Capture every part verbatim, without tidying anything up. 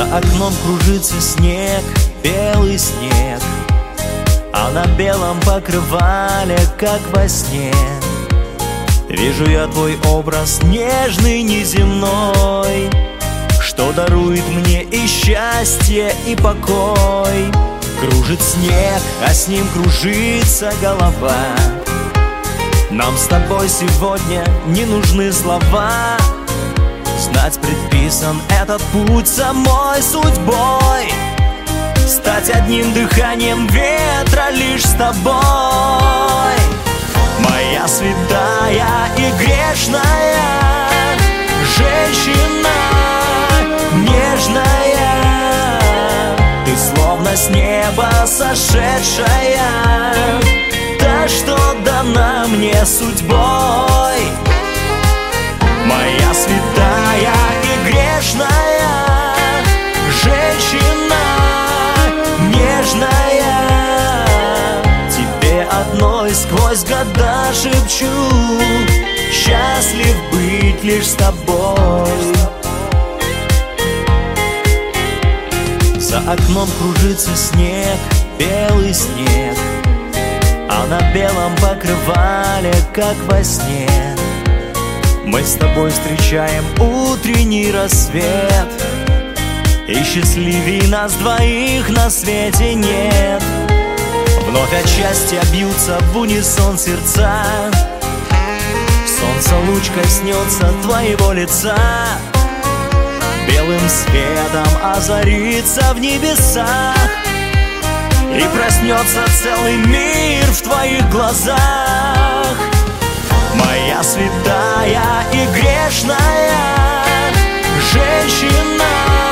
За окном кружится снег, белый снег, а на белом покрывале, как во сне, вижу я твой образ нежный, неземной, что дарует мне и счастье, и покой. Кружит снег, а с ним кружится голова. Нам с тобой сегодня не нужны слова. Знать предписан этот путь самой судьбой, стать одним дыханием ветра лишь с тобой. Моя святая и грешная женщина, нежная, ты словно с неба сошедшая, та, что дана мне судьбой. Моя святая и грешная женщина, нежная, тебе одной сквозь года шепчу: счастлив быть лишь с тобой. За окном кружится снег, белый снег, а на белом покрывале, как во сне, мы с тобой встречаем утренний рассвет, и счастливей нас двоих на свете нет. Вновь от счастья бьются в унисон сердца, солнце луч коснется твоего лица, белым светом озарится в небесах, и проснется целый мир в твоих глазах. Моя святая и грешная женщина,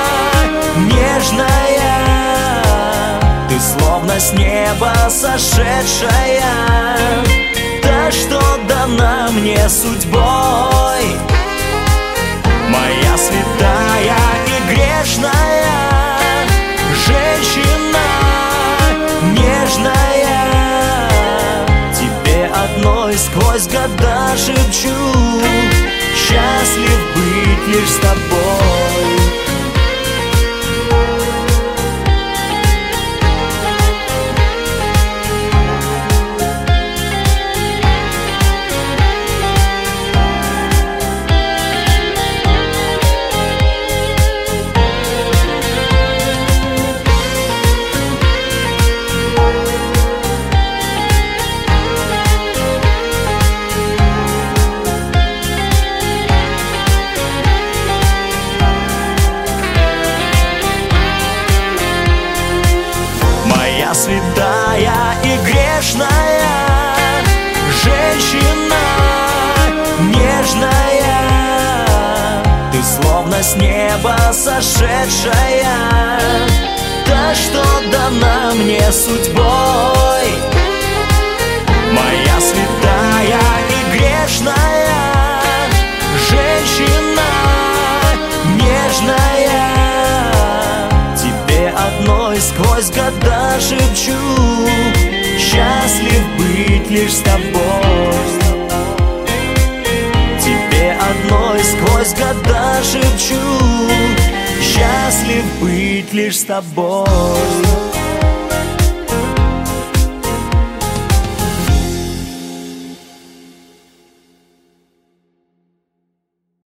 нежная, ты словно с неба сошедшая, та, что дана мне судьбой. Моя святая и грешная женщина, нежная, тебе одной сквозь года шепчу: счастлив быть лишь с тобой. Моя святая и грешная женщина, нежная, ты словно с неба сошедшая, та, что дана мне судьбой. Моя святая и грешная женщина, нежная, тебе одной сквозь года шепчу: счастлив быть лишь с тобой. Тебе одной сквозь года шепчу: счастлив быть лишь с тобой.